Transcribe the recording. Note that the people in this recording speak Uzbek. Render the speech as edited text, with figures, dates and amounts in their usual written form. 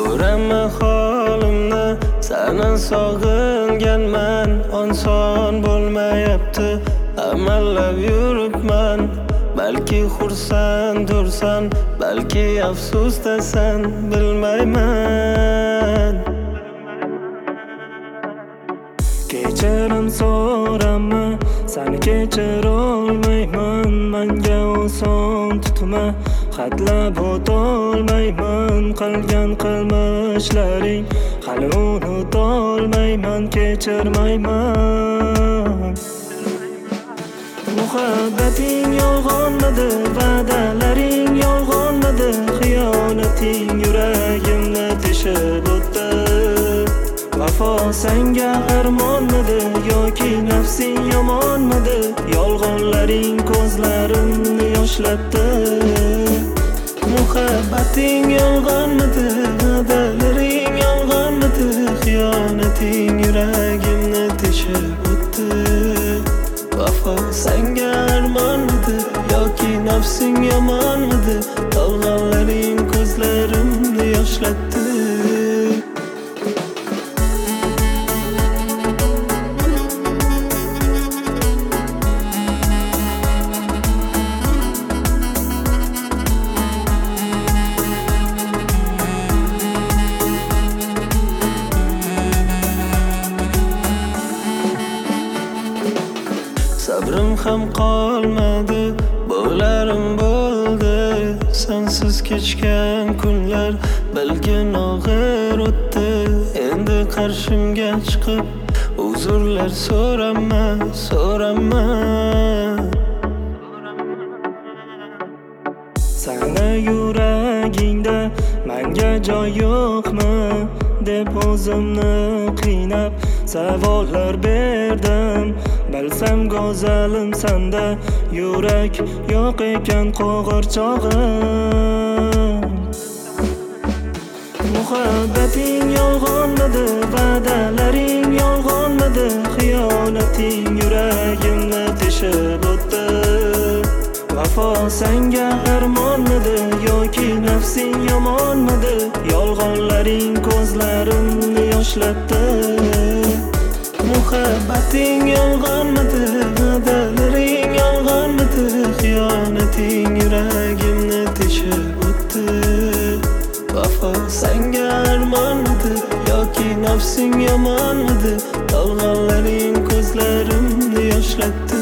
Ko'raman holimni, seni sog'inganman. Oson bo'lmayapti, amallab yuribman. Balki xursandursan, balki afsusdasan, bilmayman. Kechirim so'rama, seni kechira olmayman. Menga oson tutma, xatlab o'tolmayman. Qilgan qilmishlaring hali unutolmayman, kechirmayman. Muhabbating yolg'onmidi, va'dalaring yolg'onmidi, xiyonating yuragimni teshib o'tdi. Vafo senga armonmidi yoki nafsing yomonmidi? Yolg'onlaring ko'zlarimni yoshlatdi. Muhabbating yolg'onmidi, va'dalaring yolg'onmidi, xiyonating yuragimni teshib o'tdi. Vafo senga armonmidi yoki nafsing yomonmidi? Yolg'onlaring ko'zlarimni yoshlatdi. Sabrim ham qolmadi, bo'larim bo'ldi. Sensiz kechgan kunlar bilgin og'ir o'tdi. Endi qarshimga chiqib uzrlar so'rama, so'rama. Seni yuragingda menga joy yo'qmi deb o'zimni qiynab savollar berdim. Bilsam go'zalim senda yurak yo'q ekan qo'g'irchog'im. Muhabbating yolg'onmidi, va'dalaring yolg'onmidi, xiyonating yuragimni teshib o'tdi. Vafo senga armonmidi yoki nafsing yomonmidi? Yolg'onlaring ko'zlarimni yoshlatdi. Muhabbating yolg'onmidi, va'dalaring yolg'onmidi, xiyonating yuragimni teshib o'tdi. Vafo senga armonmidi yoki nafsing yomonmidi? Yolg'onlaring ko'zlarimni yoshlatdi.